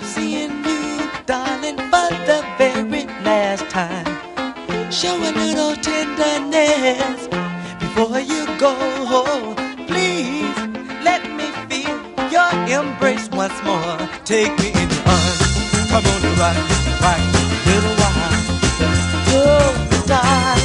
seeing you, darling, for the very last time. Show a little tenderness before you go. Please let me feel your embrace once more. Take me in your arms. Come on, right, little while. Oh, darling.